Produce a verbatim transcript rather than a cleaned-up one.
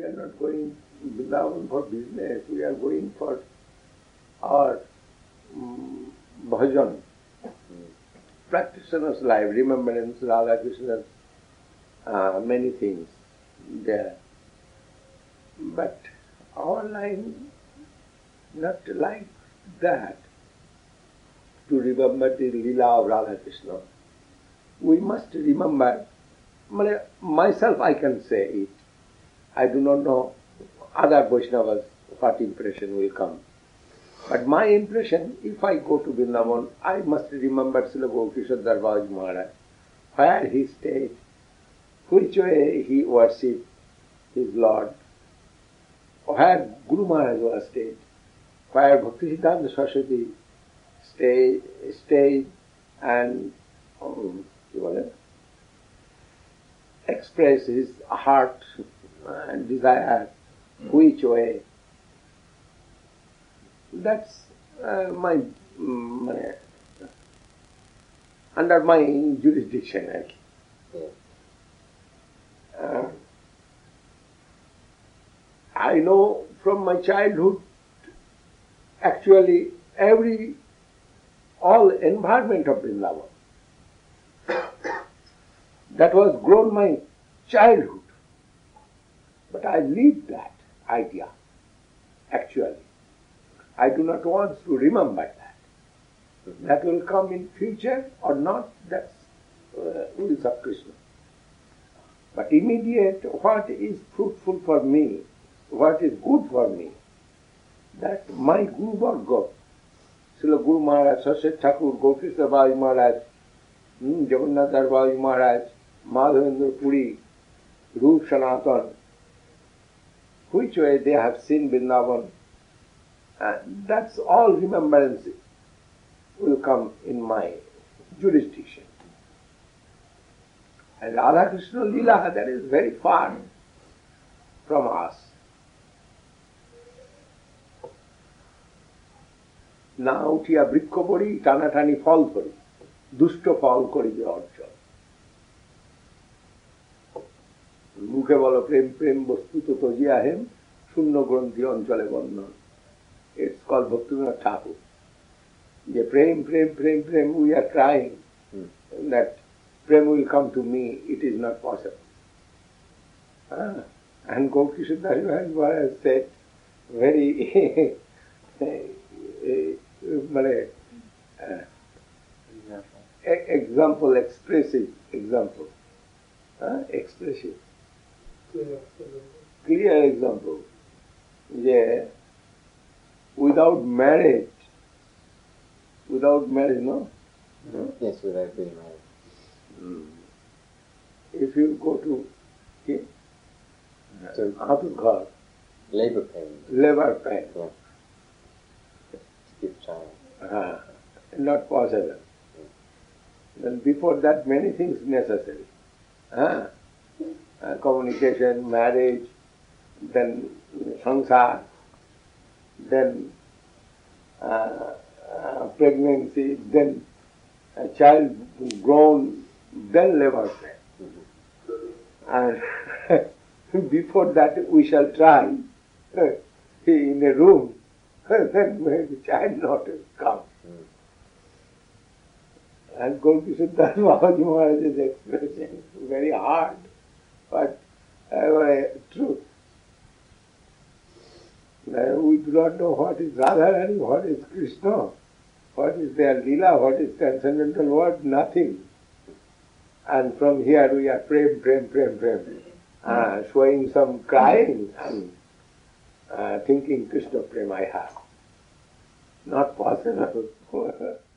are not going to Vrindavan for business, we are going for our um, bhajan, practitioner's life, remembrance, Radha Krishna's uh, many things there. But our line not like that, to remember the Leela of Radha Krishna. We must remember, myself I can say it, I do not know other Vaishnavas what impression will come. But my impression, if I go to Vrindavan, I must remember Srila Gaurkishore Darbaji Maharaj, where he stayed, which way he worshipped his Lord, where Guru Maharaj was stayed, where Bhaktisiddhanta Saraswati stayed, stayed and um, express his heart and desire, which way. That's uh, my, my under my jurisdiction actually. Uh, I know from my childhood actually every all environment of Vrindavan. That was grown my childhood. But I lived that idea actually. I do not want to remember that. That will come in future or not, that's uh, will of Krishna. But immediate, what is fruitful for me, what is good for me, that my Guru Varga, Srila Guru Maharaj, Sashet Thakur, Gaurkishore Bhaji Maharaj, hmm, Jagannath Bhaji Maharaj, Madhavendra Puri, Rup Sanatan, which way they have seen Vrindavan, and that's all remembrance will come in my jurisdiction. And Radha Krishna Leela, that is very far from us. না উঠিয়া বৃক্ষ পড়ি টানাটানি ফল ধরি দুষ্ট ফল করিবে অর্জন মুখে বলো প্রেম প্রেম বস্তু তো তজিয়া হেম শূন্য গ্রন্থি অঞ্চলে বন্ধন It's called Bhaktivinoda Thakur. The prem, prem, prem, prem, we are crying hmm. that prem will come to me, it is not possible. Ah. And Gaurkishore Das Maharaj said very uh, example, expressive example. Uh, expressive. Clear example. Yeah. Without marriage, without marriage, no? no? Yes, without being married. Mm. If you go to okay, so, Atul labor pain. Labor pain. Yeah. To give child. Uh, not possible. Yeah. Then before that, many things necessary. Uh, uh, communication, marriage, then sansar. Then uh, uh, pregnancy, then a child grown, then labor pain. Mm-hmm. And before that we shall try uh, in a room, then the child not come. Mm. And Gaurkishore Das Babaji Maharaj's expression is very hard, but uh, truth. We do not know what is Radharani, what is Krishna, what is their Leela, what is transcendental word, nothing. And from here we are prem, prem, prem, prem, uh, showing some crying and uh, thinking Krishna prem I have. Not possible.